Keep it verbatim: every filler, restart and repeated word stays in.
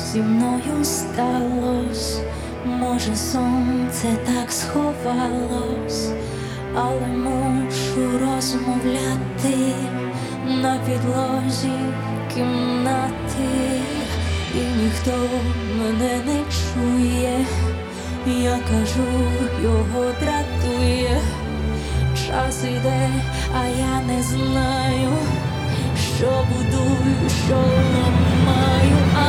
зі мною сталось, може сонце так сховалось, але мушу розмовляти на підлозі кімнати, і ніхто мене не чує, я кажу, його дратує. Час іде, а я не знаю, що будую, що ламаю.